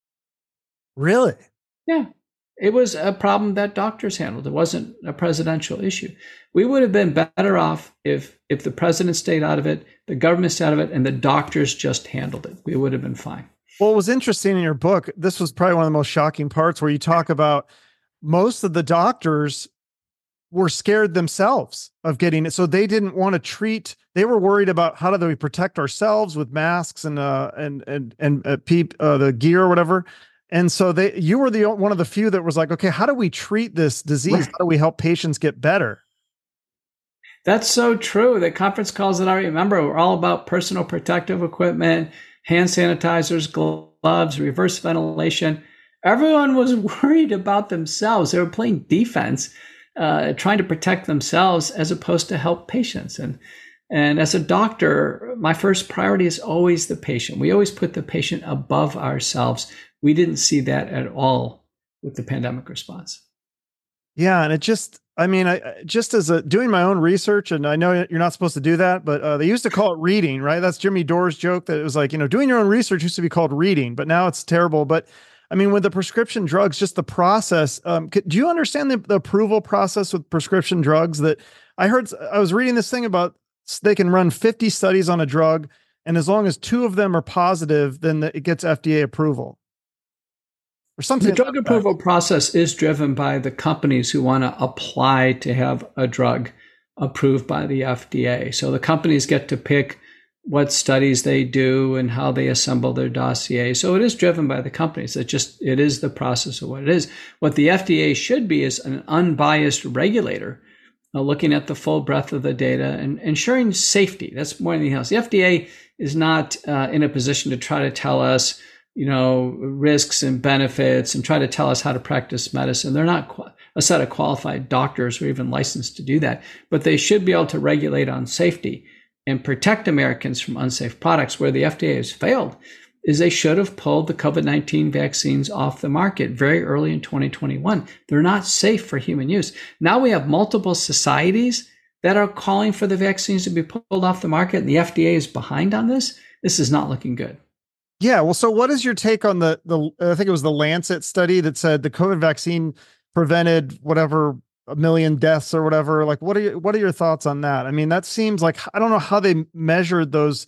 Really? Yeah. It was a problem that doctors handled. It wasn't a presidential issue. We would have been better off if if the president stayed out of it, the government stayed out of it, and the doctors just handled it. We would have been fine. Well, it was interesting in your book. This was probably one of the most shocking parts where you talk about most of the doctors were scared themselves of getting it. So they didn't want to treat, they were worried about how do we protect ourselves with masks and, uh, and, and, and, uh, peep, uh, the gear or whatever. And so they, you were the one of the few that was like, okay, how do we treat this disease? Right. How do we help patients get better? That's so true. The conference calls that I remember were all about personal protective equipment, hand sanitizers, gloves, reverse ventilation. Everyone was worried about themselves. They were playing defense, uh, trying to protect themselves as opposed to help patients. And And as a doctor, my first priority is always the patient. We always put the patient above ourselves. We didn't see that at all with the pandemic response. Yeah. And it just, I mean, I just as a doing my own research, and I know you're not supposed to do that, but uh, they used to call it reading, right? That's Jimmy Dore's joke that it was like, you know, doing your own research used to be called reading, but now it's terrible. But I mean, with the prescription drugs, just the process, um, do you understand the, the approval process with prescription drugs? That I heard, I was reading this thing about they can run fifty studies on a drug, and as long as two of them are positive, then the, it gets F D A approval. Or something. The drug like approval process is driven by the companies who want to apply to have a drug approved by the F D A. So the companies get to pick what studies they do and how they assemble their dossier. So it is driven by the companies. It just, it is the process of what it is. What the F D A should be is an unbiased regulator, uh, looking at the full breadth of the data and ensuring safety. That's more than anything else. The F D A is not uh, in a position to try to tell us, you know, risks and benefits and try to tell us how to practice medicine. They're not qu- a set of qualified doctors or even licensed to do that, but they should be able to regulate on safety and protect Americans from unsafe products. Where the F D A has failed is they should have pulled the COVID nineteen vaccines off the market very early in twenty twenty-one. They're not safe for human use. Now we have multiple societies that are calling for the vaccines to be pulled off the market, and the F D A is behind on this. This is not looking good. Yeah. Well, so what is your take on the, the, I think it was the Lancet study that said the COVID vaccine prevented whatever a million deaths or whatever? Like, what are you, what are your thoughts on that? I mean, that seems like, I don't know how they measured those,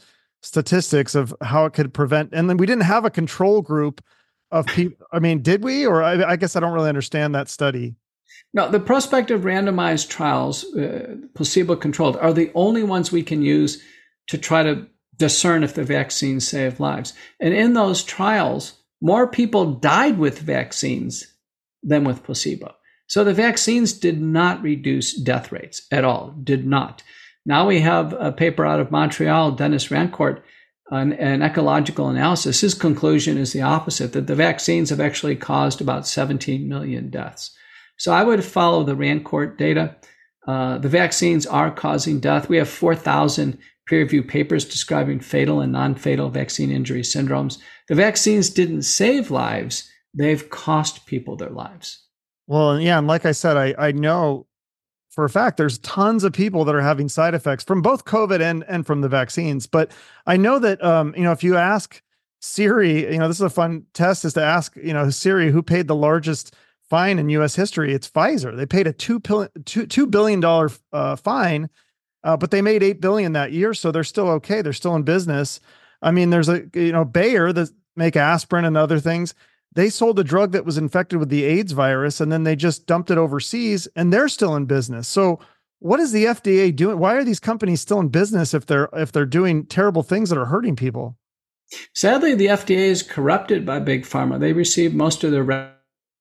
statistics of how it could prevent. And then we didn't have a control group of people. I mean, did we? Or I, I guess I don't really understand that study. No, the prospective randomized trials, uh, placebo-controlled, are the only ones we can use to try to discern if the vaccines save lives. And in those trials, more people died with vaccines than with placebo. So the vaccines did not reduce death rates at all, did not. Now we have a paper out of Montreal, Dennis Rancourt, an, an ecological analysis. His conclusion is the opposite, that the vaccines have actually caused about seventeen million deaths. So I would follow the Rancourt data. Uh, the vaccines are causing death. We have four thousand peer-reviewed papers describing fatal and non-fatal vaccine injury syndromes. The vaccines didn't save lives. They've cost people their lives. Well, yeah. And like I said, I, I know for a fact, there's tons of people that are having side effects from both COVID and, and from the vaccines. But I know that, um, you know, if you ask Siri, you know, this is a fun test, is to ask, you know, Siri, who paid the largest fine in U S history? It's Pfizer. They paid a two, two, $2 billion uh, fine, uh, but they made eight billion dollars that year. So they're still okay. They're still in business. I mean, there's a, you know, Bayer that make aspirin and other things. They sold a drug that was infected with the AIDS virus, and then they just dumped it overseas, and they're still in business. So what is the F D A doing? Why are these companies still in business if they're, if they're doing terrible things that are hurting people? Sadly, the F D A is corrupted by Big Pharma. They receive most of their re-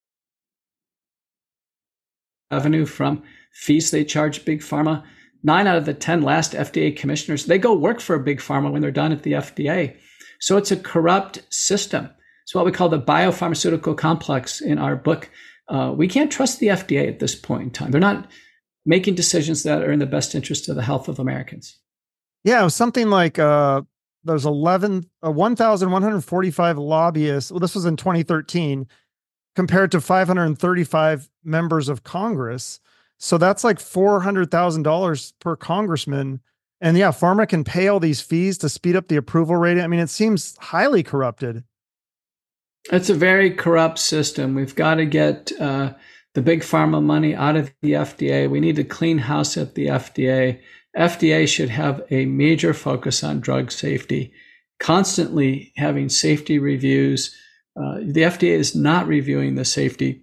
revenue from fees they charge Big Pharma. Nine out of the ten last F D A commissioners, they go work for Big Pharma when they're done at the F D A. So it's a corrupt system. It's what we call the biopharmaceutical complex in our book. Uh, we can't trust the F D A at this point in time. They're not making decisions that are in the best interest of the health of Americans. Yeah, it was something like uh, there's eleven, uh, one thousand one hundred forty-five lobbyists. Well, this was in twenty thirteen, compared to five hundred thirty-five members of Congress. So that's like four hundred thousand dollars per congressman. And yeah, pharma can pay all these fees to speed up the approval rating. I mean, it seems highly corrupted. It's a very corrupt system. We've got to get uh, the Big Pharma money out of the F D A. We need to clean house at the F D A. F D A should have a major focus on drug safety, constantly having safety reviews. Uh, the F D A is not reviewing the safety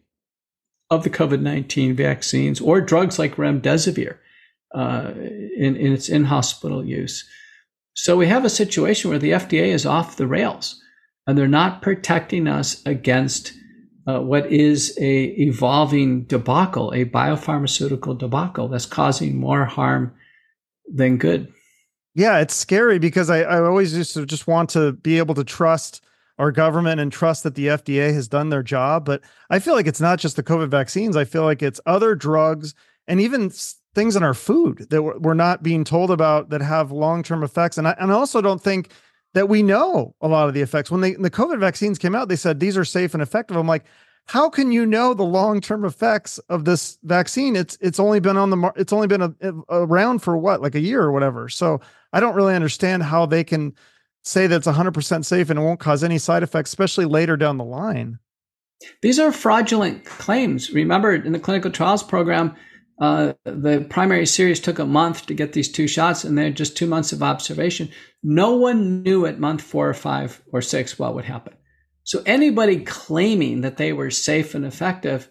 of the COVID nineteen vaccines or drugs like remdesivir uh, in, in its in-hospital use. So we have a situation where the F D A is off the rails, and they're not protecting us against uh, what is a evolving debacle, a biopharmaceutical debacle that's causing more harm than good. Yeah, it's scary because I, I always just, just want to be able to trust our government and trust that the F D A has done their job. But I feel like it's not just the COVID vaccines. I feel like it's other drugs and even things in our food that we're not being told about that have long-term effects. And I, and I also don't think that we know a lot of the effects. When they, the COVID vaccines came out, they said, these are safe and effective. I'm like, how can you know the long-term effects of this vaccine? It's, it's only been on the, mar- it's only been a, a, around for what, like a year or whatever. So I don't really understand how they can say that it's one hundred percent safe and it won't cause any side effects, especially later down the line. These are fraudulent claims. Remember, in the clinical trials program, uh, the primary series took a month to get these two shots, and then just two months of observation. No one knew at month four or five or six what would happen. So anybody claiming that they were safe and effective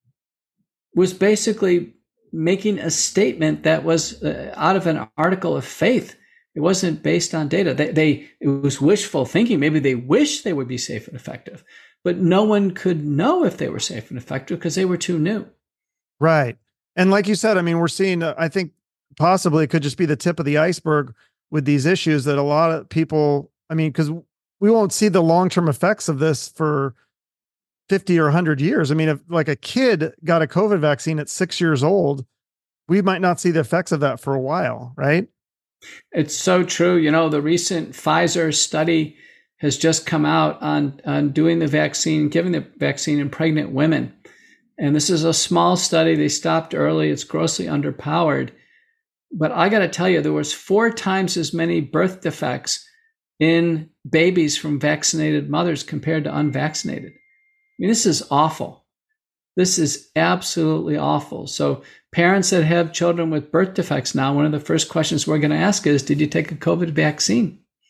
was basically making a statement that was uh, out of an article of faith. It wasn't based on data. They, they, it was wishful thinking. Maybe they wish they would be safe and effective, but no one could know if they were safe and effective because they were too new. Right. And like you said, I mean, we're seeing, uh, I think possibly it could just be the tip of the iceberg with these issues that a lot of people, I mean, because we won't see the long-term effects of this for fifty or one hundred years. I mean, if like a kid got a COVID vaccine at six years old, we might not see the effects of that for a while, right? It's so true. You know, the recent Pfizer study has just come out on, on doing the vaccine, giving the vaccine in pregnant women. And this is a small study. They stopped early. It's grossly underpowered. But I got to tell you, there was four times as many birth defects in babies from vaccinated mothers compared to unvaccinated. I mean, this is awful. This is absolutely awful. So parents that have children with birth defects now, one of the first questions we're going to ask is, did you take a COVID vaccine?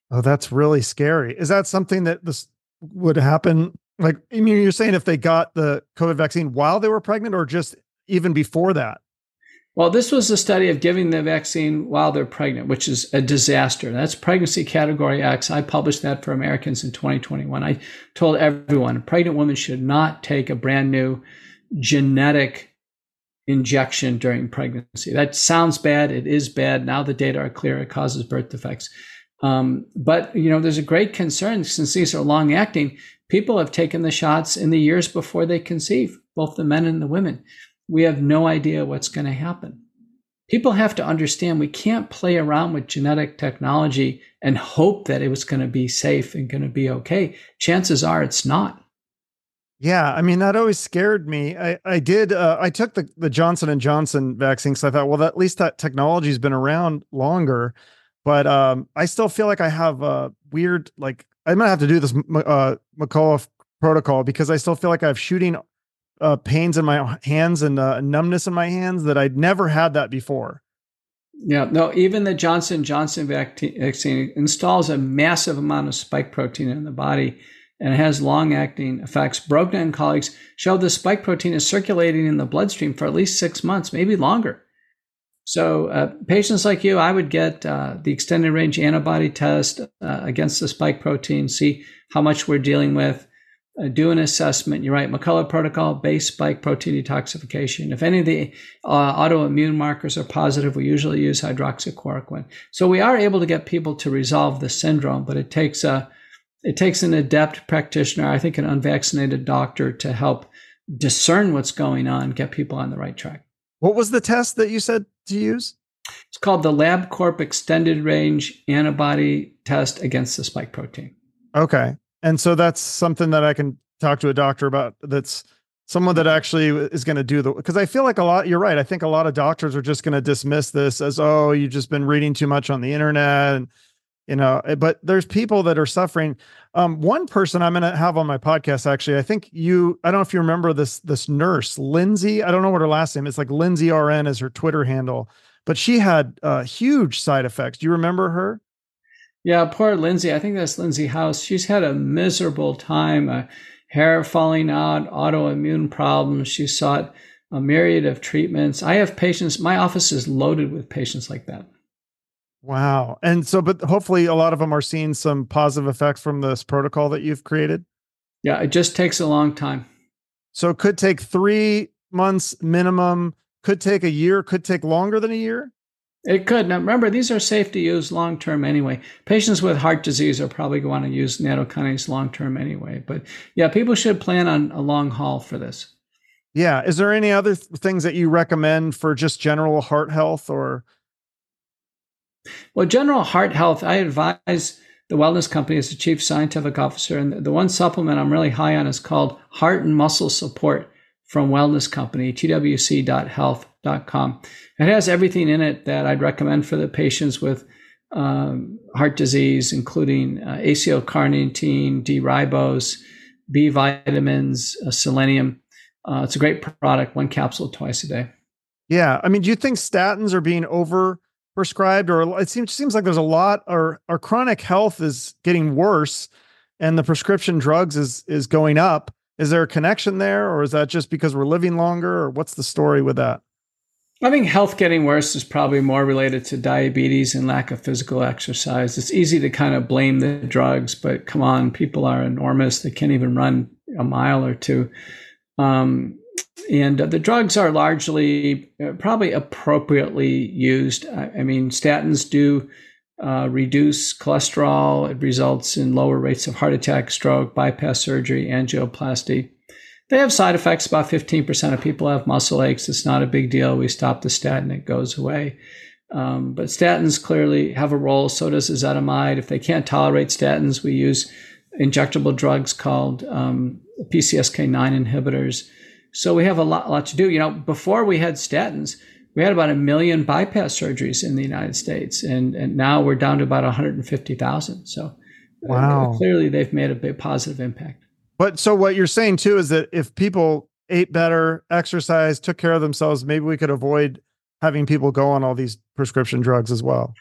Oh, that's really scary. Is that something that this would happen? Like, I mean, you're saying if they got the COVID vaccine while they were pregnant or just even before that? Well, this was a study of giving the vaccine while they're pregnant, which is a disaster. That's pregnancy category X. I published that for Americans in twenty twenty-one. I told everyone pregnant women should not take a brand new genetic injection during pregnancy. That sounds bad. It is bad. Now the data are clear. It causes birth defects. Um, but, you know, there's a great concern since these are long acting. People have taken the shots in the years before they conceive, both the men and the women. We have no idea what's going to happen. People have to understand we can't play around with genetic technology and hope that it was going to be safe and going to be okay. Chances are it's not. Yeah, I mean, that always scared me. I, I did, uh, I took the, the Johnson and Johnson vaccine because I thought, well, at least that technology's been around longer. But um, I still feel like I have a weird, like, I might have to do this uh, McCullough protocol because I still feel like I have shooting uh, pains in my hands and uh, numbness in my hands that I'd never had that before. Yeah, no, even the Johnson Johnson vaccine installs a massive amount of spike protein in the body and has long-acting effects. Brogna and colleagues showed the spike protein is circulating in the bloodstream for at least six months, maybe longer. So uh, patients like you, I would get uh, the extended range antibody test uh, against the spike protein, see how much we're dealing with, uh, do an assessment. You're right, McCullough protocol, base spike protein detoxification. If any of the uh, autoimmune markers are positive, we usually use hydroxychloroquine. So we are able to get people to resolve the syndrome, but it takes a it takes an adept practitioner, I think an unvaccinated doctor, to help discern what's going on, get people on the right track. What was the test that you said to use? It's called the LabCorp Extended Range Antibody Test against the spike protein. Okay. And so that's something that I can talk to a doctor about. That's someone that actually is going to do the, because I feel like a lot, you're right. I think a lot of doctors are just going to dismiss this as, oh, you've just been reading too much on the internet. And, you know, but there's people that are suffering. Um, one person I'm going to have on my podcast, actually, I think you, I don't know if you remember this, this nurse, Lindsay, I don't know what her last name is, like Lindsay R N is her Twitter handle, but she had uh, huge side effects. Do you remember her? Yeah, poor Lindsay. I think that's Lindsay House. She's had a miserable time, uh, hair falling out, autoimmune problems. She sought a myriad of treatments. I have patients, my office is loaded with patients like that. Wow. And so, but hopefully a lot of them are seeing some positive effects from this protocol that you've created. Yeah, it just takes a long time. So it could take three months minimum, could take a year, could take longer than a year. It could. Now, remember, these are safe to use long-term anyway. Patients with heart disease are probably going to use nattokinase long-term anyway. But yeah, people should plan on a long haul for this. Yeah. Is there any other th- things that you recommend for just general heart health or? Well, general heart health, I advise the wellness company as the chief scientific officer. And the one supplement I'm really high on is called Heart and Muscle Support from Wellness Company, T W C dot health dot com. It has everything in it that I'd recommend for the patients with um, heart disease, including uh, acylcarnitine, D-ribose, B vitamins, uh, selenium. Uh, it's a great product, one capsule twice a day. Yeah. I mean, do you think statins are being over prescribed, or it seems seems like there's a lot, or our chronic health is getting worse and the prescription drugs is is going up? Is there a connection there, or is that just because we're living longer, or what's the story with that? I think health getting worse is probably more related to diabetes and lack of physical exercise. It's easy to kind of blame the drugs, but come on, people are enormous. They can't even run a mile or two. Um, And the drugs are largely uh, probably appropriately used. I, I mean, statins do uh, reduce cholesterol. It results in lower rates of heart attack, stroke, bypass surgery, angioplasty. They have side effects. About fifteen percent of people have muscle aches. It's not a big deal. We stop the statin, it goes away. Um, but statins clearly have a role. So does ezetimibe. If they can't tolerate statins, we use injectable drugs called um, P C S K nine inhibitors. So we have a lot, lot to do. You know, before we had statins, we had about a million bypass surgeries in the United States, and, and now we're down to about one hundred fifty thousand. So wow. uh, clearly they've made a big positive impact. But so what you're saying too is that if people ate better, exercise, took care of themselves, maybe we could avoid having people go on all these prescription drugs as well.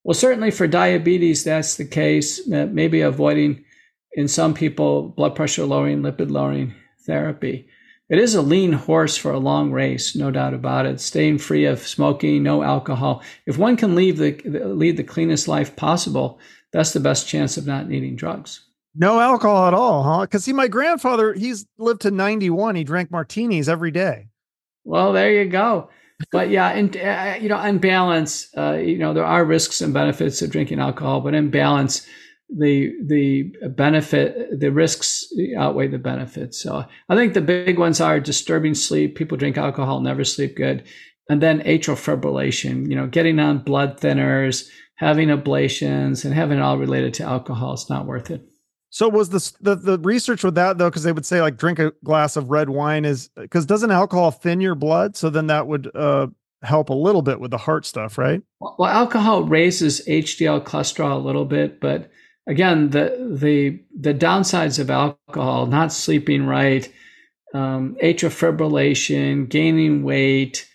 Well, certainly for diabetes, that's the case. Maybe avoiding, in some people, blood pressure lowering, lipid lowering therapy. It is a lean horse for a long race, no doubt about it. Staying free of smoking, no alcohol. If one can lead the, lead the cleanest life possible, that's the best chance of not needing drugs. No alcohol at all, huh? Because see, my grandfather, he's lived to ninety-one. He drank martinis every day. Well, there you go. But yeah, and uh, you know, on balance, uh, you know, there are risks and benefits of drinking alcohol, but in balance, the the benefit, the risks outweigh the benefits. So I think the big ones are disturbing sleep. People drink alcohol, never sleep good. And then atrial fibrillation, you know, getting on blood thinners, having ablations, and having it all related to alcohol. It's not worth it. So was the, the, the research with that though? Cause they would say like drink a glass of red wine is because doesn't alcohol thin your blood? So then that would uh, help a little bit with the heart stuff, right? Well, alcohol raises H D L cholesterol a little bit, but again, the, the, the downsides of alcohol, not sleeping right, um, atrial fibrillation, gaining weight,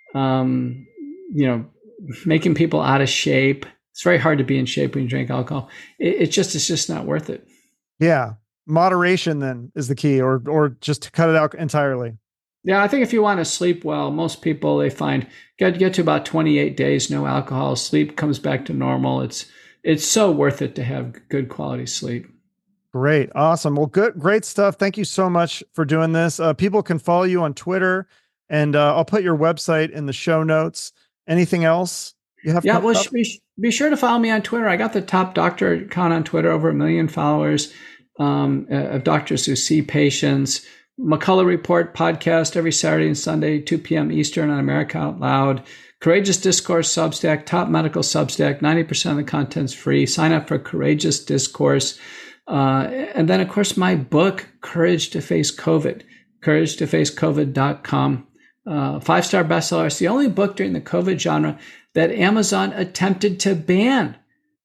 um, you know, making people out of shape. It's very hard to be in shape when you drink alcohol. It, it just, it's just not worth it. Yeah. Moderation then is the key, or, or just to cut it out entirely. Yeah. I think if you want to sleep well, most people, they find get, get to about twenty-eight days, no alcohol, sleep comes back to normal. It's, it's so worth it to have good quality sleep. Great. Awesome. Well, good, great stuff. Thank you so much for doing this. Uh, people can follow you on Twitter, and uh, I'll put your website in the show notes. Anything else you have? Yeah. Well, be, be sure to follow me on Twitter. I got the top doctor account on Twitter, over a million followers um, of doctors who see patients. McCullough Report podcast every Saturday and Sunday, two p.m. Eastern on America Out Loud. Courageous Discourse Substack, top medical Substack, ninety percent of the content's free. Sign up for Courageous Discourse. Uh, and then, of course, my book, Courage to Face COVID, courage to face covid dot com. Uh, five-star bestseller. It's the only book during the COVID genre that Amazon attempted to ban.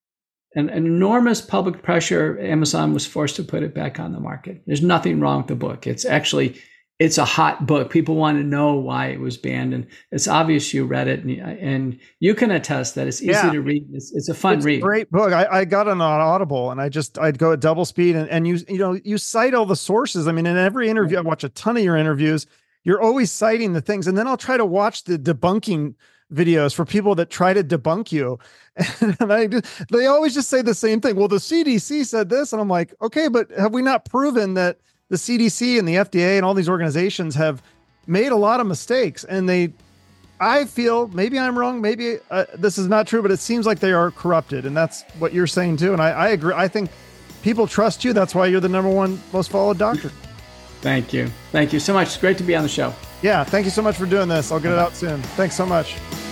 An enormous public pressure, Amazon was forced to put it back on the market. There's nothing wrong with the book. It's actually, it's a hot book. People want to know why it was banned, and it's obvious you read it, and, and you can attest that it's easy yeah. to read. It's, it's a fun it's read. A great book. I, I got it on Audible, and I just I'd go at double speed, and, and you you know you cite all the sources. I mean, in every interview, I watch a ton of your interviews. You're always citing the things, and then I'll try to watch the debunking videos for people that try to debunk you. And I just, they always just say the same thing. Well, the C D C said this, and I'm like, okay, but have we not proven that the C D C and the F D A and all these organizations have made a lot of mistakes? And they, I feel, maybe I'm wrong, maybe uh, this is not true, but it seems like they are corrupted. And that's what you're saying too. And I, I agree. I think people trust you. That's why you're the number one most followed doctor. Thank you. Thank you so much. It's great to be on the show. Yeah. Thank you so much for doing this. I'll get it out soon. Thanks so much.